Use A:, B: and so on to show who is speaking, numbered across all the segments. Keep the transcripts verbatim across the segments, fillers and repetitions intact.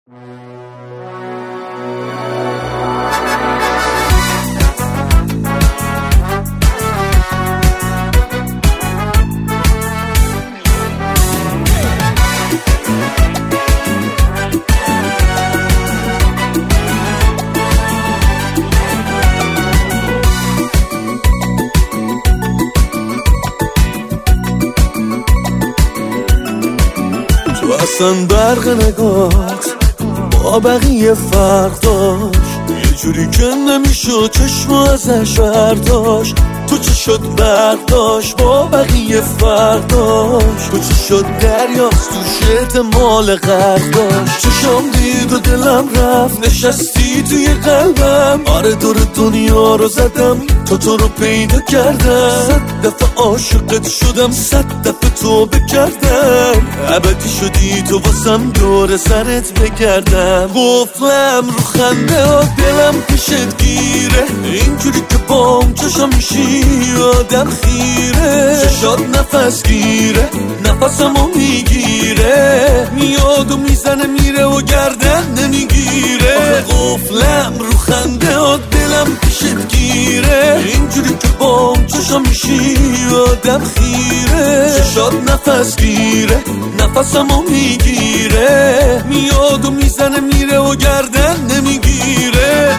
A: اصلا برق نگات با بقیه فرق داشت، یه جوری که نمیشد چشم ازش برداشت. تو چه شد برق داشت با بقیه فرق داشت، تو چه شد دریاست توش احتمال غرق داشت. چشم دید و دلم رفت نشستی توی قلبم، آره دور دنیا رو زدم تو تو رو پیدا کردم. صد دفعه عاشقت شدم، صد دفعه توبه کردم، ابدی شدی تو واسم دور سرت بگردم. قفلم رو خنده و دلم پیشت گیره، اینجوری که بام چشم میشی آدم خیره. چشات نفس گیره نفسمو میگیره، میاد و میزنه میره و گردن نمیگیره. قفلم رو خنده و دلم پیشت گیره، اینجوری که بام چشم میشی آدم خیره. چشات نفس گیره نفسمو میگیره، میاد و میزنه میره و گردن نمیگیره.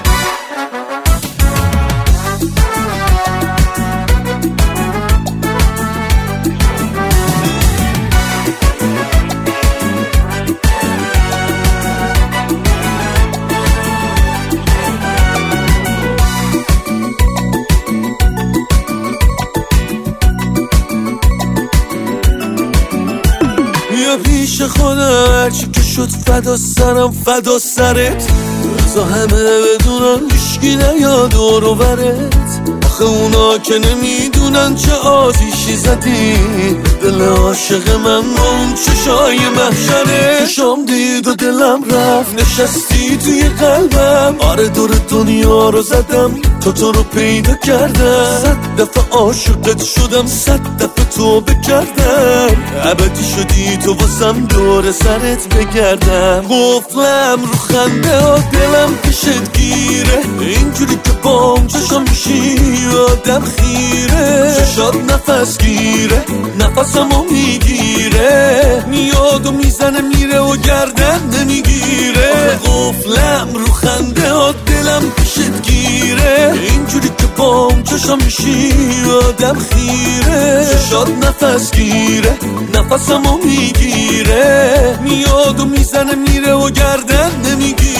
A: پیش خودم هرچی که شد فدا سرم فدا سرت، بزا همه بدونن هیشگی نیاد دور و برت. آخه اونا که نمیدونن چه آتیشی زدی دل عاشق من با اون چشای محشره. چشام دید و دلم رفت نشستی توی قلبم، آره دور دنیا رو زدم تو تو رو پیدا کردم. صد دفعه عاشقت شدم، صد دفعه توبه کردم، ابدی شدی تو واسم دور سرت بگردم. قفلم رو خنده و دلم پیشت گیره، اینجوری که بام چشم میشی آدم خیره. چشات نفس گیره نفسمو میگیره، میاد و میزنه میره و گردن نمیگیره. قفلم رو خنده و دلم پیشت گیره، اینجوری که بام چشم میشی آدم خیره. چشات نفس گیره نفسمو میگیره، میاد و میزنه میره و گردن نمیگیره.